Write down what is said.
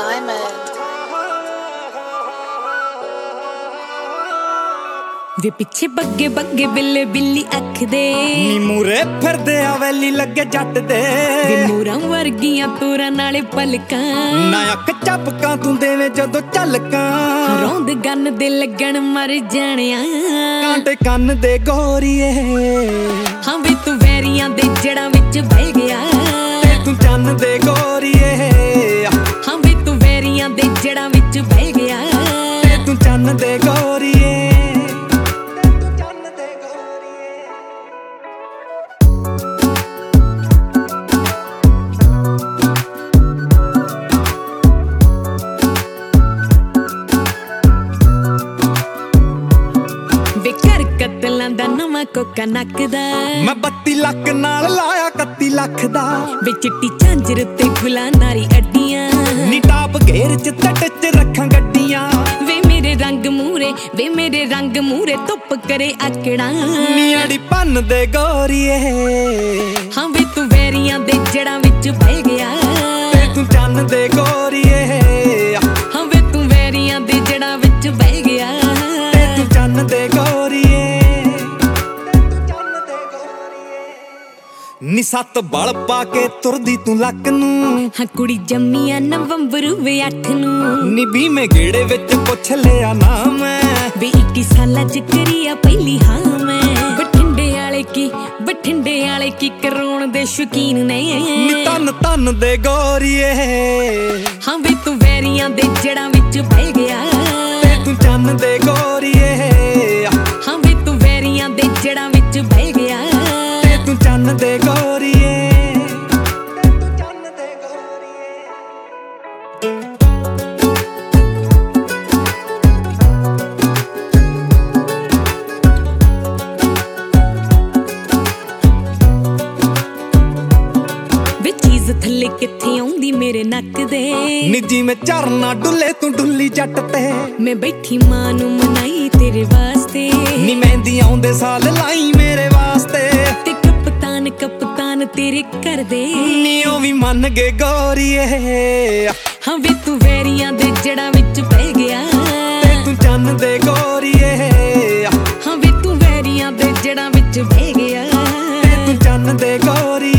Diamond. ਵੇ ਪਿੱਛੇ ਬੱਗੇ ਬੱਗੇ ਬਿੱਲੇ ਬਿੱਲੀ ਅੱਖ ਦੇ ਨੀ ਮੂਰੇ ਫਿਰਦੇ ਆ ਵੈਲੀ ਲੱਗੇ ਜੱਟ ਦੇ ਵੇ ਮੋਰਾਂ ਵਰਗੀਆਂ ਤੋਰਾਂ ਨਾਲੇ ਪਲਕਾਂ ਨਾ ਅੱਖ ਚੱਪਕਾਂ ਤੂੰ ਦੇਵੇਂ ਜਦੋਂ ਝਲਕਾਂ ਰੌਂਦ ਗੰਨ ਦੇ ਲੱਗਣ ਮਰ ਜਾਣਿਆ ਕਾਂਟੇ ਕੰਨ ਦੇ ਗੋਰੀਏ ਹਾਂ ਵੇ ਤੂੰ ਵੈਰੀਆਂ ਦੇ ਜੜਾਂ ਵਿੱਚ ਬਹਿ ਗਿਆ ਤੇ ਤੂੰ ਚੰਨ ਦੇ ਗੋਰੀਏ ਹਾਂ ਵੇ ਤੂੰ ਵੈਰੀਆਂ ਦੇ ਜੜਾਂ ਵਿੱਚ ਬਹਿ ਗਿਆ ਤੇ ਤੂੰ ਚੰਨ ਦੇ ਗੋਰੀਏ ਕਤਲਾਂ ਦਾ ਨਵਾਂ ਕੋਕਾ ਨੱਕਦਾ ਮੈਂ 32 ਲੱਖ ਨਾਲ ਲਾਇਆ 31 ਲੱਖ ਦਾ ਵੇ ਚਿੱਟੀ ਝਾਂਜਰ ਤੇ ਗੁਲਾਂ ਨਾਰੀ ਅੱਡੀਆਂ ਨੀ ਟਾਪ ਘੇਰ ਚ ਤੱਟ ਚ ਰੱਖਾਂ ਗੱਡੀਆਂ ਵੇ ਮੇਰੇ ਰੰਗ ਮੂਰੇ ਧੁੱਪ ਕਰੇ ਆਕੜਾਂ ਨੀ ਅੜੀ ਪੰਨ ਦੇ ਗੋਰੀਏ ਹਾਂ ਵੇ ਤੂੰ ਵੈਰੀਆਂ ਦੇ ਜੜਾਂ ਵਿੱਚ ਬਹਿ ਗਿਆ ਤੇ ਤੂੰ ਚੰਨ ਦੇ ਗੋਰੀਏ ਹਾਂ ਵੇ ਤੂੰ ਵੈਰੀਆਂ ਦੇ ਜੜਾਂ ਵਿੱਚ ਬਹਿ ਗਿਆ ਤੇ ਤੂੰ ਚੰਨ ਦੇ ਗੋਰੀਏ ਨੀ ਸੱਤ ਬਲ ਪਾ ਕੇ ਤੁਰਦੀ ਤੂੰ ਲੱਕ ਨੂੰ ਹਾਂ ਕੁੜੀ ਜੰਮੀ ਆ ਨਵੰਬਰ ਵੇ 8 ਨੂੰ ਨੀ 20ਵੇਂ ਗੇੜੇ ਵਿੱਚ ਪੁੱਛ ਲਿਆ ਨਾ ਮੈਂ ਵੇ 21 ਸਾਲਾਂ ਚ ਕਰੀ ਆ ਪਹਿਲੀ ਹਾਂ ਮੈਂ ਬਠਿੰਡੇ ਵਾਲੇ ਕੀ ਕਰਾਉਣ ਦੇ ਸ਼ੌਕੀਨ ਨੇ ਨੀ ਤਨ ਦੇ ਗੋਰੀਏ ਹਾਂ ਵੇ ਤੂੰ ਵੈਰੀਆਂ ਦੇ ਜੜਾਂ ਵਿੱਚ ਬਹਿ ਗਿਆ ਤੇ ਤੂੰ ਚੰਨ ਦੇ ਗੋਰੀਏ ਹਾਂ ਵੇ ਤੂੰ ਵੈਰੀਆਂ ਦੇ ਜੜਾਂ ਵਿੱਚ ਬਹਿ ਗਿਆ ਤੇ ਤੂੰ ਚੰਨ ਦੇ ਗੋਰੀਏ ਥੱਲੇ ਕਿੱਥੇ ਆਉਂਦੀ ਮੇਰੇ ਨੱਕ ਦੇ ਨੀ ਜਿਵੇਂ ਝਰਨਾ ਡੁੱਲੇ ਤੂੰ ਡੁੱਲੀ ਜੱਟ ਤੇ ਮੈਂ ਬੈਠੀ ਮਾਂ ਨੂੰ ਮਨਾਈ ਤੇਰੇ ਵਾਸਤੇ ਨੀ ਮਹਿੰਦੀ ਆਉਂਦੇ ਸਾਲ ਲਾਈ ਮੇਰੇ ਵਾਸਤੇ ਤੇ ਕਪਤਾਨ ਤੇਰੇ ਘਰ ਦੇ ਨੀ ਉਹ ਵੀ ਮੰਨ ਗਏ ਗੋਰੀਏ ਹਾਂ ਵੇ ਤੂੰ ਵੈਰੀਆਂ ਦੇ ਜੜਾਂ ਵਿੱਚ ਬਹਿ ਗਿਆ ਤੇ ਤੂੰ ਚੰਨ ਦੇ ਗੋਰੀਏ ਹਾਂ ਵੇ ਤੂੰ ਵੈਰੀਆਂ ਦੇ ਜੜਾਂ ਵਿੱਚ ਬਹਿ ਗਿਆ ਤੇ ਤੂੰ ਚੰਨ ਦੇ ਗੋਰੀਏ